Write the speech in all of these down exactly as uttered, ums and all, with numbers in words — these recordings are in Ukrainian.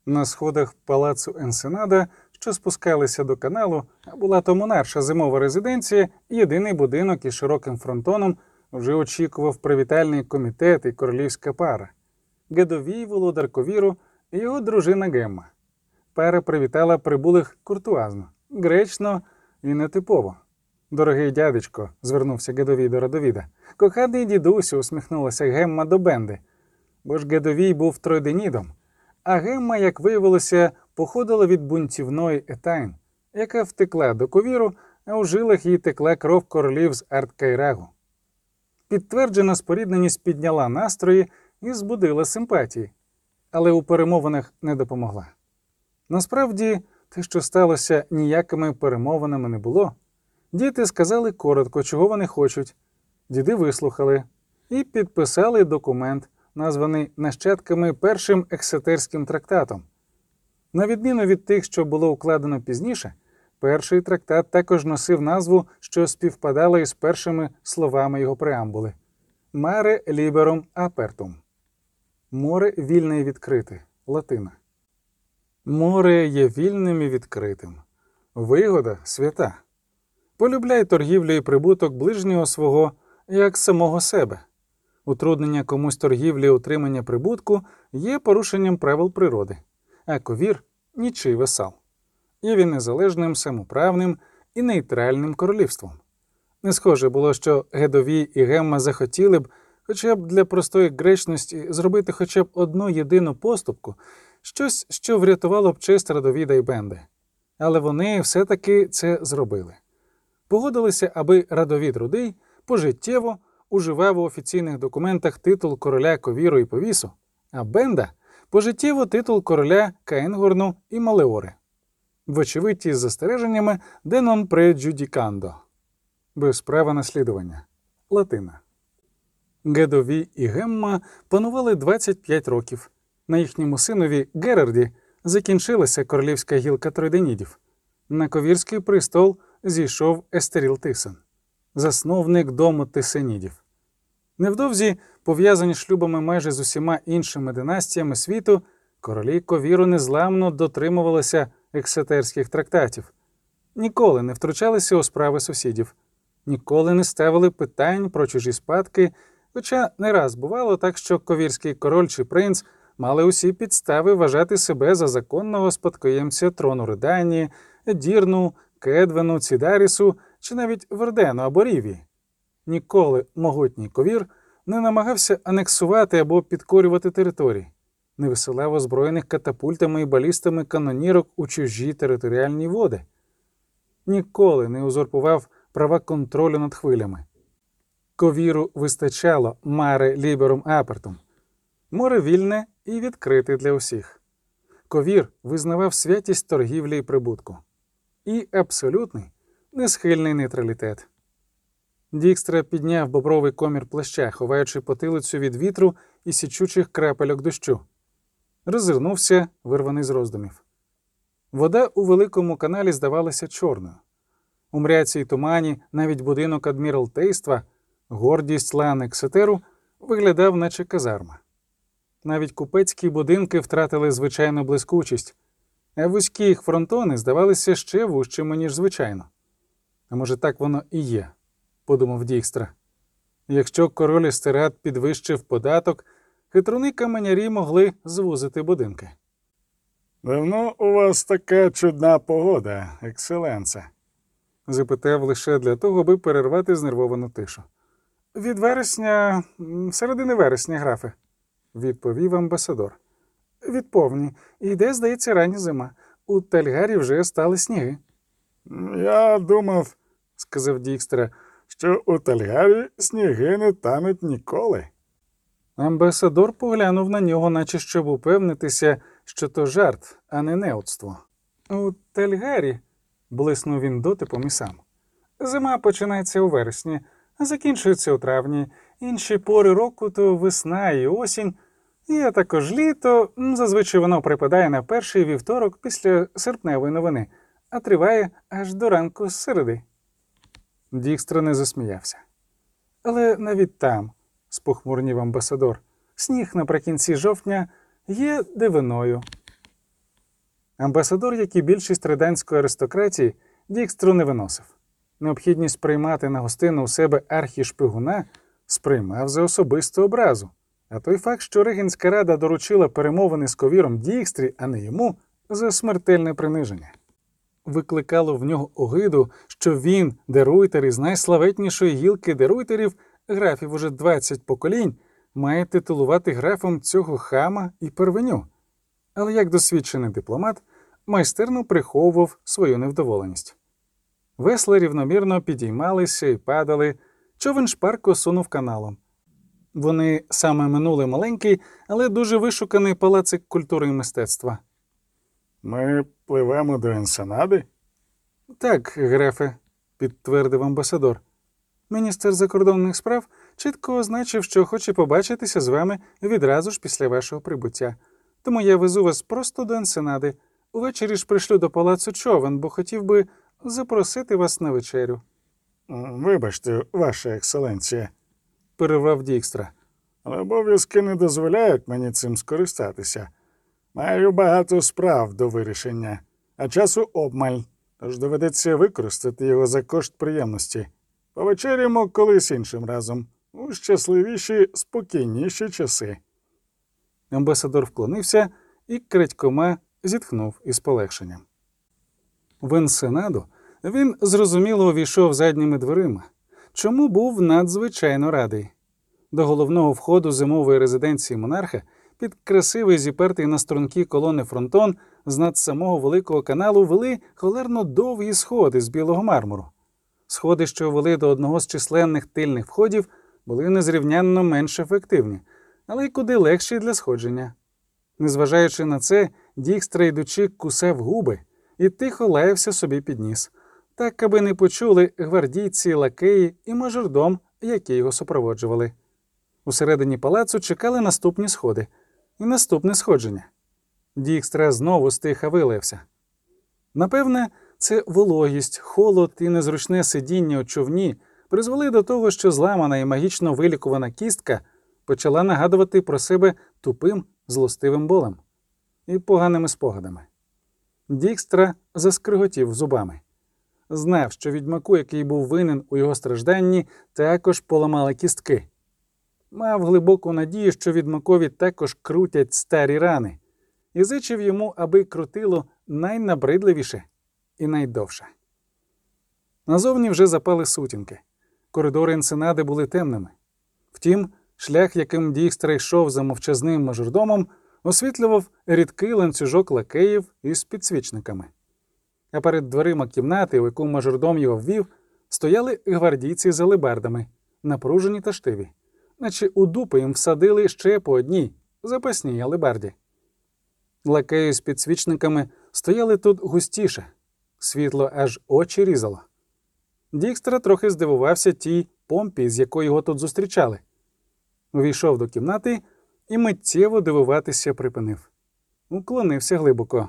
На сходах палацу Енсенада, що спускалися до каналу, була то монарша зимова резиденція, єдиний будинок із широким фронтоном вже очікував привітальний комітет і королівська пара. Гедовій, володар Ковіру і його дружина Гемма. Пара привітала прибулих куртуазно, гречно і нетипово. «Дорогий дядечко», – звернувся Гедовій до Радовіда. «Коханий дідусю», – усміхнулася Гемма до Бенди. Бо ж Гедовій був тройденідом, а Гемма, як виявилося, походила від бунтівної Етайн, яка втекла до Ковіру, а у жилах їй текла кров королів з Арткайрагу. Підтверджена спорідненість підняла настрої і збудила симпатії, але у перемовинах не допомогла. Насправді, те, що сталося, ніякими перемовинами не було. Діти сказали коротко, чого вони хочуть. Діди вислухали і підписали документ, названий нащадками Першим Ексетерським трактатом. На відміну від тих, що було укладено пізніше, перший трактат також носив назву, що співпадала із першими словами його преамбули – «Mare liberum apertum» – «Море вільне і відкрите» – латина. Море є вільним і відкритим. Вигода – свята. Полюбляй торгівлю і прибуток ближнього свого, як самого себе. Утруднення комусь торгівлі і утримання прибутку є порушенням правил природи, а Ковір – нічий васал. Є він незалежним, самоправним і нейтральним королівством. Не схоже було, що Гедовій і Гемма захотіли б, хоча б для простої гречності, зробити хоча б одну єдину поступку, щось, що врятувало б честь Радовіда і Бенди. Але вони все-таки це зробили. Погодилися, аби Радовід Рудий пожиттєво уживав у офіційних документах титул короля Ковіру і Повісу, а Бенда – пожиттєво титул короля Каенгорну і Малеори. Вочевидь, із застереженнями «de non pregiudicando» – без права наслідування – латина. Гедовій і Гемма панували двадцять п'ять років. На їхньому синові Герарді закінчилася королівська гілка тройденідів. На Ковірський престол зійшов Естеріл Тисен, засновник дому Тисенідів. Невдовзі, пов'язані шлюбами майже з усіма іншими династіями світу, королі Ковіру незламно дотримувалися ексетерських трактатів. Ніколи не втручалися у справи сусідів, ніколи не ставили питань про чужі спадки, хоча не раз бувало так, що ковірський король чи принц мали усі підстави вважати себе за законного спадкоємця трону Реданії, Едірну, Кедвену, Цідарісу чи навіть Вердену або Рівії. Ніколи могутній Ковір не намагався анексувати або підкорювати території, не висилав озброєних катапультами і балістами канонірок у чужі територіальні води. Ніколи не узурпував права контролю над хвилями. Ковіру вистачало «Mare liberum apertum» – море вільне і відкрите для усіх. Ковір визнавав святість торгівлі і прибутку. І абсолютний, несхильний нейтралітет. Дікстра підняв бобровий комір плаща, ховаючи потилицю від вітру і січучих крапельок дощу. Роззирнувся, вирваний з роздумів. Вода у великому каналі здавалася чорною. У мряці й тумані навіть будинок адміралтейства, гордість лан Ексетеру, виглядав наче казарма. Навіть купецькі будинки втратили звичайну блискучість, а вузькі їх фронтони здавалися ще вужчими, ніж звичайно. А може, так воно і є, подумав Дікстра. Якщо король Естерад підвищив податок, хитруни-каменярі могли звузити будинки. «Давно у вас така чудна погода, екселенце?» – запитав лише для того, аби перервати знервовану тишу. «Від вересня, середини вересня, графе», – відповів амбасадор. «Від повні. Іде, здається, рання зима. У Тальгарі вже стали сніги». «Я думав, – сказав Дікстра, – що у Тальгарі сніги не тануть ніколи». Амбасадор поглянув на нього, наче щоб упевнитися, що то жарт, а не неудство. «У Тальгарі», – блиснув він дотипом і сам, – «зима починається у вересні, а закінчується у травні. Інші пори року то весна і осінь, і а також літо, зазвичай воно припадає на перший вівторок після серпневої новини, а триває аж до ранку з середи». Дікстра не засміявся. «Але навіть там, – спохмурнів амбасадор, – сніг наприкінці жовтня є дивиною». Амбасадор, як і більшість риданської аристократії, Дікстру не виносив. Необхідність приймати на гостину у себе архішпигуна сприймав за особисту образу. А той факт, що Регенська рада доручила перемовини з ковіром Дікстрі, а не йому, за смертельне приниження. Викликало в нього огиду, що він, деруйтер із найславетнішої гілки деруйтерів, графів уже двадцять поколінь, має титулувати графом цього хама і первеню. Але як досвідчений дипломат, майстерно приховував свою невдоволеність. Весла рівномірно підіймалися і падали, човен шпарко сунув каналом. Вони саме минули маленький, але дуже вишуканий палацик культури і мистецтва. Ми пливемо до Енсенади? Так, грефе, підтвердив амбасадор. Міністр закордонних справ чітко означив, що хоче побачитися з вами відразу ж після вашого прибуття. Тому я везу вас просто до Енсенади. Увечері ж пришлю до палацу човен, бо хотів би запросити вас на вечерю. Вибачте, ваша екселенція, Перервав Дікстра. але обов'язки не дозволяють мені цим скористатися. Маю багато справ до вирішення, а часу обмаль, тож доведеться використати його за кошт приємності. Повечеряємо колись іншим разом, у щасливіші, спокійніші часи. Амбасадор вклонився і крадькома зітхнув із полегшенням. В Енсенаду він зрозуміло увійшов задніми дверима, чому був надзвичайно радий. До головного входу зимової резиденції монарха під красивий зіпертий на стрункі колони фронтон з над самого Великого каналу вели холерно довгі сходи з білого мармуру. Сходи, що вели до одного з численних тильних входів, були незрівнянно менш ефективні, але й куди легші для сходження. Незважаючи на це, Дікстра, йдучи, кусав губи і тихо лаявся собі під ніс, так, аби не почули гвардійці, лакеї і мажордом, які його супроводжували. Усередині палацу чекали наступні сходи і наступне сходження. Дікстра знову стиха вилився. Напевне, це вологість, холод і незручне сидіння у човні призвели до того, що зламана і магічно вилікувана кістка почала нагадувати про себе тупим, злостивим болем і поганими спогадами. Дікстра заскриготів зубами. Знав, що відьмаку, який був винен у його стражданні, також поламали кістки. Мав глибоку надію, що відьмакові також крутять старі рани, і зичив йому, аби крутило найнабридливіше і найдовше. Назовні вже запали сутінки. Коридори Енсенади були темними. Втім, шлях, яким Дікстра йшов за мовчазним мажордомом, освітлював рідкий ланцюжок лакеїв із підсвічниками. А перед дверима кімнати, у яку мажордом його ввів, стояли гвардійці з алебардами, напружені та штиві, наче у дупи їм всадили ще по одній запасній алебарді. Лакеї з підсвічниками стояли тут густіше, світло аж очі різало. Дікстра трохи здивувався тій помпі, з якою його тут зустрічали. Увійшов до кімнати і миттєво дивуватися припинив. Уклонився глибоко.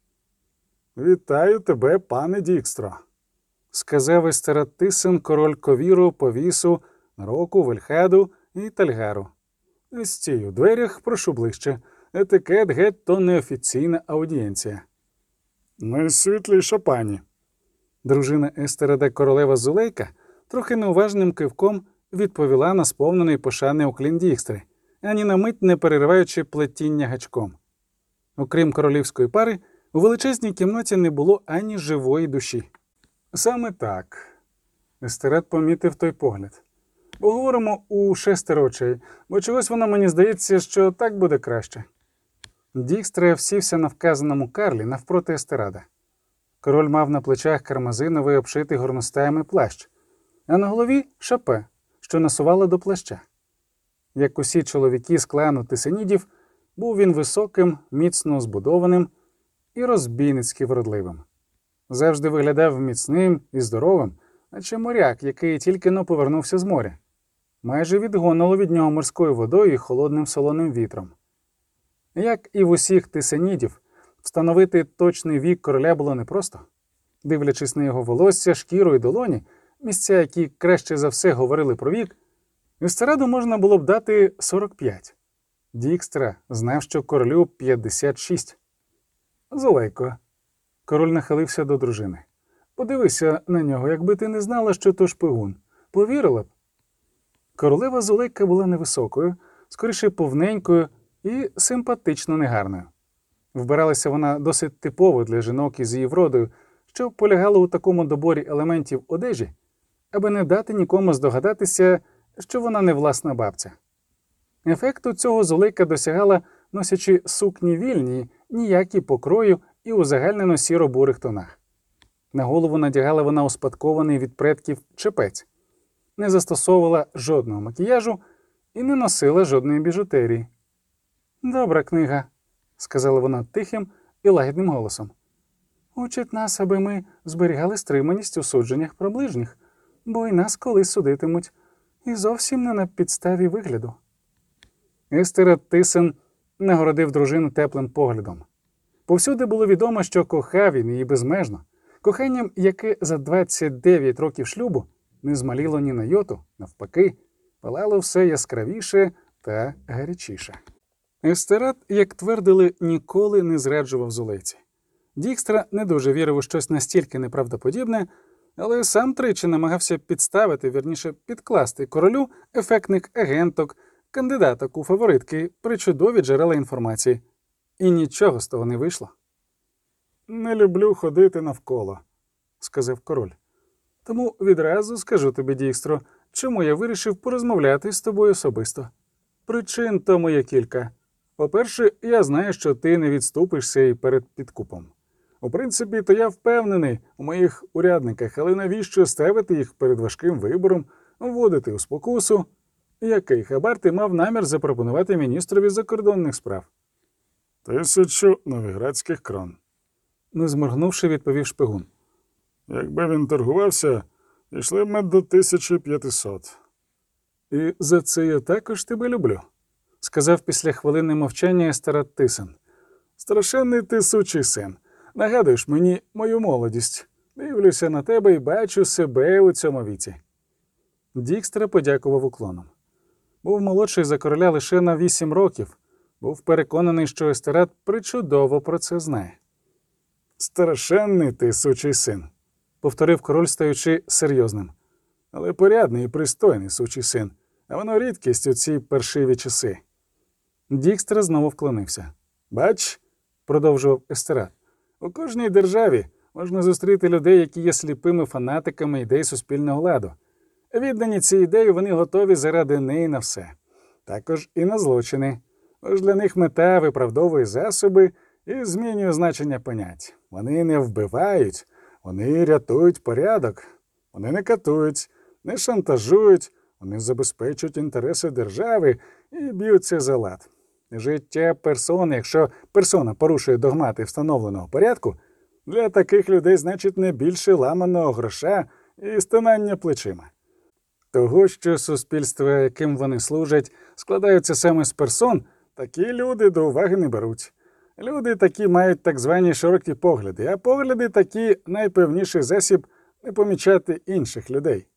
«Вітаю тебе, пане Дікстро», — сказав Естератисен, король Ковіру, Повісу, Року, Вельхаду і Тальгару. «Стій у дверях, прошу ближче. Етикет геть то неофіційна аудієнція». «Найсвітліша пані». Дружина Естерада, королева Зулейка, трохи неуважним кивком відповіла на сповнений пошани уклін Дікстри, ані на мить не перериваючи плетіння гачком. Окрім королівської пари, у величезній кімнаті не було ані живої душі. Саме так. Естерад помітив той погляд. Поговоримо у шестеро очей, бо чогось воно мені здається, що так буде краще. Дікстра всівся на вказаному карлі навпроти Естерада. Король мав на плечах кармазиновий обшитий горностаями плащ, а на голові – шапе, що насувала до плаща. Як усі чоловіки з клану Тисенідів, був він високим, міцно збудованим і розбійницьки вродливим. Завжди виглядав міцним і здоровим, наче моряк, який тільки-но повернувся з моря. Майже відгонило від нього морською водою і холодним солоним вітром. Як і в усіх Тисенідів, встановити точний вік короля було непросто. Дивлячись на його волосся, шкіру і долоні, місця, які краще за все говорили про вік, Естераду можна було б дати сорок п'ять. Дікстра знав, що королю п'ятдесят шість. Зулейко. Король нахилився до дружини. Подивися на нього, якби ти не знала, що то шпигун. Повірила б? Королева Зулейка була невисокою, скоріше повненькою і симпатично негарною. Вбиралася вона досить типово для жінок із її вродою, що полягало у такому доборі елементів одежі, аби не дати нікому здогадатися, що вона не власна бабця. Ефекту цього Зулейка досягала, носячи сукні вільні, ніякі покрою і узагальнено сіро-бурих тонах. На голову надягала вона успадкований від предків чепець, не застосовувала жодного макіяжу і не носила жодної біжутерії. «Добра книга», – сказала вона тихим і лагідним голосом. «Учить нас, аби ми зберігали стриманість у судженнях про ближніх, бо й нас колись судитимуть, і зовсім не на підставі вигляду». Естер Тисен нагородив дружину теплим поглядом. Повсюди було відомо, що кохав він її безмежно, коханням, яке за двадцять дев'ять років шлюбу не змаліло ні на йоту, навпаки, палало все яскравіше та гарячіше. Естерат, як твердили, ніколи не зраджував Зулейці. Дікстра не дуже вірив у щось настільки неправдоподібне, але сам тричі намагався підставити, вірніше підкласти королю ефектних агенток, кандидаток у фаворитки, причудові джерела інформації. І нічого з того не вийшло. «Не люблю ходити навколо», – сказав король. «Тому відразу скажу тобі, Дікстро, чому я вирішив порозмовляти з тобою особисто. Причин тому є кілька. По-перше, я знаю, що ти не відступишся і перед підкупом. У принципі, то я впевнений у моїх урядниках, але навіщо ставити їх перед важким вибором, вводити у спокусу? Який хабар ти мав намір запропонувати міністрові закордонних справ?» «Тисячу новіградських крон», – не зморгнувши, відповів шпигун. «Якби він торгувався, йшли б ми до тисячі п'ятисот». «І за це я також тебе люблю», – сказав після хвилини мовчання Естерат Тисен. «Страшенний ти сучий син. Нагадуєш мені мою молодість. Дивлюся на тебе і бачу себе у цьому віці». Дікстра подякував уклоном. Був молодший за короля лише на вісім років. Був переконаний, що Естерат причудово про це знає. «Страшенний ти сучий син», – повторив король, стаючи серйозним. «Але порядний і пристойний сучий син, а воно рідкість у ці паршиві часи». Дікстра знову вклонився. «Бач», – продовжував Естерат, – «у кожній державі можна зустріти людей, які є сліпими фанатиками ідей суспільного ладу. Віддані цій ідеї, вони готові заради неї на все. Також і на злочини. Тож для них мета виправдовує засоби і змінює значення понять. Вони не вбивають, вони рятують порядок. Вони не катують, не шантажують, вони забезпечують інтереси держави і б'ються за лад. Життя персони, якщо персона порушує догмати встановленого порядку, для таких людей значить не більше ламаного гроша і стинання плечима. Того, що суспільства, яким вони служать, складаються саме з персон, такі люди до уваги не беруть. Люди такі мають так звані широкі погляди, а погляди такі найпевніший засіб не помічати інших людей.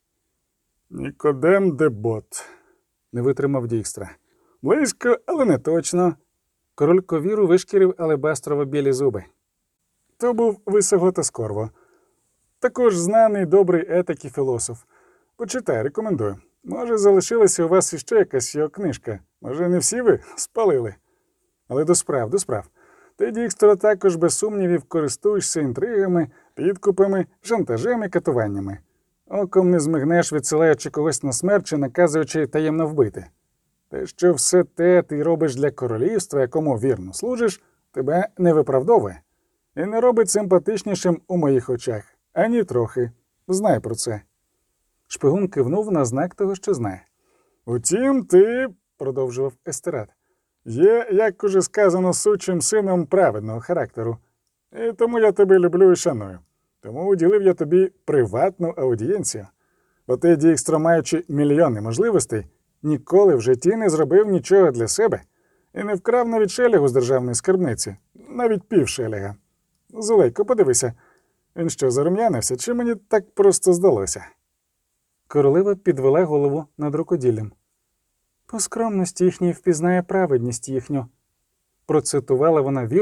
«Нікодем де Бот», – не витримав Дікстра. «Близько, але не точно». Король ковіру вишкірив алебастрово білі зуби. То був Висогота Скорво. Також знаний добрий етик і філософ. Почитай, рекомендую. Може, залишилася у вас іще якась його книжка. Може, не всі ви спалили. Але до справ, до справ. Ти, Дікстро, також без сумнівів користуєшся інтригами, підкупами, шантажем і катуваннями. Оком не змигнеш, відсилаючи когось на смерть чи наказуючи таємно вбити. Те, що все те ти робиш для королівства, якому вірно служиш, тебе не виправдовує. І не робить симпатичнішим у моїх очах. Ані трохи. Знай про це. Шпигун кивнув на знак того, що знає. «Утім, ти, — продовжував Естерат, — є, як уже сказано, сучим сином праведного характеру. І тому я тебе люблю і шаную. Тому уділив я тобі приватну аудієнцію. Бо ти, Дікстро, маючи мільйони можливостей, ніколи в житті не зробив нічого для себе і не вкрав навіть шелягу з державної скарбниці, навіть пів шеляга. Зулейко, подивися, він що, зарум'янився, чи мені так просто здалося?» Королева підвела голову над рукоділлям. «По скромності їхній впізнає праведність їхню», – процитувала вона вірш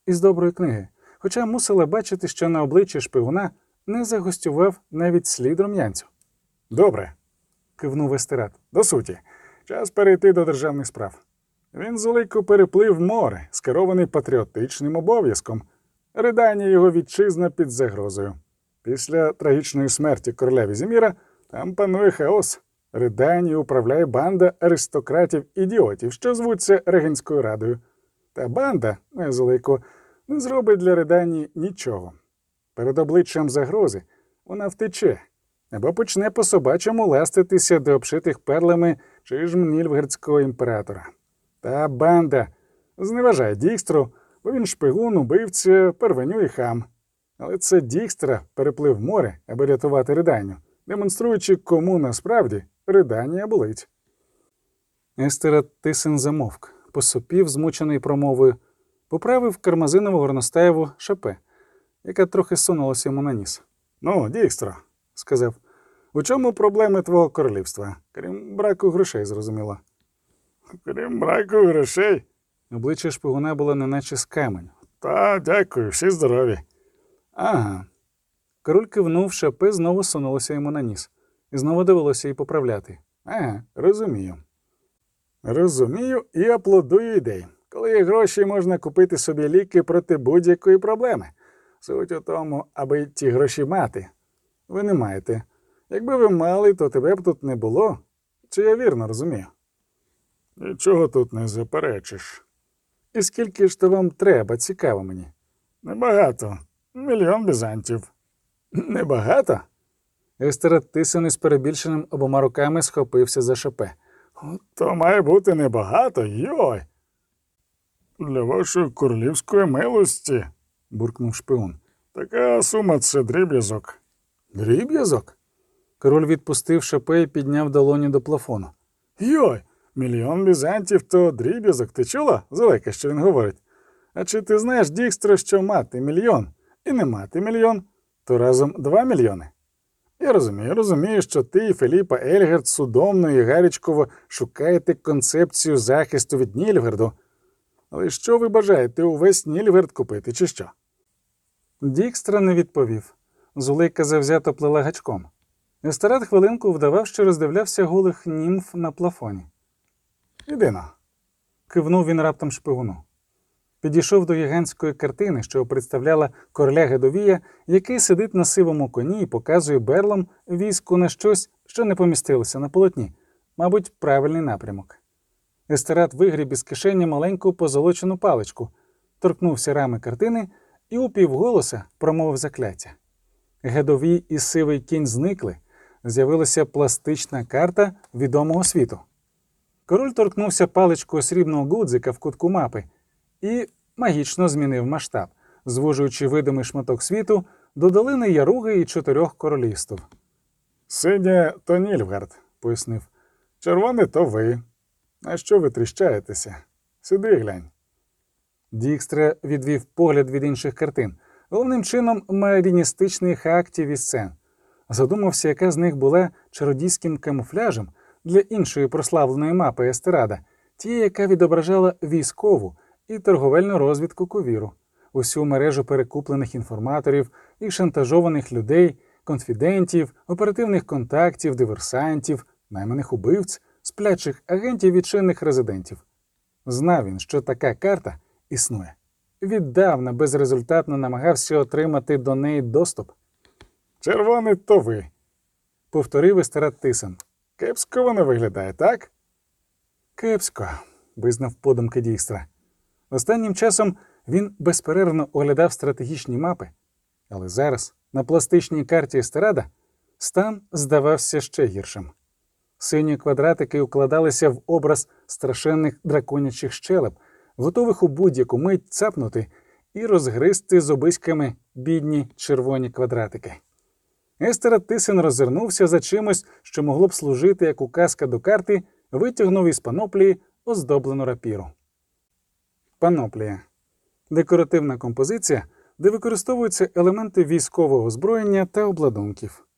із доброї книги, хоча мусила бачити, що на обличчі шпигуна не загостював навіть слід рум'янцю. Добре, Кивнув Естерад. до суті. Час перейти до державних справ. Він зулико переплив море, скерований патріотичним обов'язком. Ридання його вітчизна під загрозою. Після трагічної смерті короля Візіміра там панує хаос. Ридані управляє банда аристократів-ідіотів, що звуться Регенською радою. Та банда, Незулико, не зробить для Ридані нічого. Перед обличчям загрози вона втече, або почне по-собачому ластитися до обшитих перлами чижм Нільфгардського імператора. Та банда зневажає Дікстру, бо він шпигун, убивця, первеню і хам. Але це Дікстра переплив море, аби рятувати Риданню, демонструючи, кому насправді Ридання болить. Естерад Тисен замовк, посопів, змучений промовою, поправив кармазинову горностаєву шапе, яка трохи сунулася йому на ніс. «Ну, Дікстро», — сказав, — «у чому проблеми твого королівства? Крім браку грошей, зрозуміло». «Крім браку грошей?» обличчя шпигуна було неначе з каменю. «Та, дякую, всі здорові». Ага. Король кивнув, шапе знову сунулося йому на ніс. І знову довелося її поправляти. Ага, розумію. Розумію і аплодую ідеї. Коли є гроші, можна купити собі ліки проти будь-якої проблеми. Суть у тому, аби ті гроші мати. Ви не маєте. Якби ви мали, то тебе б тут не було. Чи я вірно розумію? Нічого тут не заперечиш. І скільки ж то вам треба, цікаво мені. Небагато. Мільйон бізантів. Небагато? Естерад Тисен із перебільшеним обома руками схопився за шапе. То має бути небагато, йой. Для вашої королівської милості, буркнув шпигун. Така сума – це дріб'язок. Дріб'язок? Король відпустив шапе і підняв долоні до плафону. Йой, мільйон бізантів – то дріб'язок. Ти чула, Зулека, що він говорить? А чи ти знаєш, Дікстро, що мати мільйон і не мати мільйон, то разом два мільйони? Я розумію, розумію, що ти і Феліпа Ельгард судомно і гарячково шукаєте концепцію захисту від Нільфгарду. Але що ви бажаєте, увесь Нільфгард купити, чи що? Дікстра не відповів. Зулейка завзято плела гачком. Естерад хвилинку вдавав, що роздивлявся голих німф на плафоні. «Іди-но», – кивнув він раптом шпигуну. Підійшов до гігантської картини, що представляла короля Гедовія, який сидить на сивому коні і показує берлом війську на щось, що не помістилося на полотні, мабуть, правильний напрямок. Естерад вигріб із кишені маленьку позолочену паличку, торкнувся рами картини і упівголоса промовив закляття. Гедовій і сивий кінь зникли, з'явилася пластична карта відомого світу. Король торкнувся паличкою срібного гудзика в кутку мапи і магічно змінив масштаб, звужуючи видимий шматок світу до долини Яруги і чотирьох королівств. «Синє – то Нільфгард», – пояснив. «Червоне – то ви. А що ви тріщаєтеся? Сюди глянь». Дікстра відвів погляд від інших картин, головним чином маріністичних актів і сцен. Задумався, яка з них була чародійським камуфляжем для іншої прославленої мапи Естерада, тієї, яка відображала військову і торговельну розвідку Ковіру, усю мережу перекуплених інформаторів і шантажованих людей, конфідентів, оперативних контактів, диверсантів, найманих убивць, сплячих агентів і чинних резидентів. Знав він, що така карта існує. Віддавна безрезультатно намагався отримати до неї доступ. «Червоне – то ви», – повторив Естерад Тисен. «Кепсько воно виглядає, так?» «Кепсько», – визнав подумки Дікстра. Останнім часом він безперервно оглядав стратегічні мапи, але зараз на пластичній карті Естерада стан здавався ще гіршим. Сині квадратики укладалися в образ страшенних драконячих щелеп, готових у будь-яку мить цапнути і розгризти зубиськами бідні червоні квадратики. Естерад Тисен роззирнувся за чимось, що могло б служити як указка до карти, витягнув із паноплії оздоблену рапіру. Паноплія – декоративна композиція, де використовуються елементи військового озброєння та обладунків.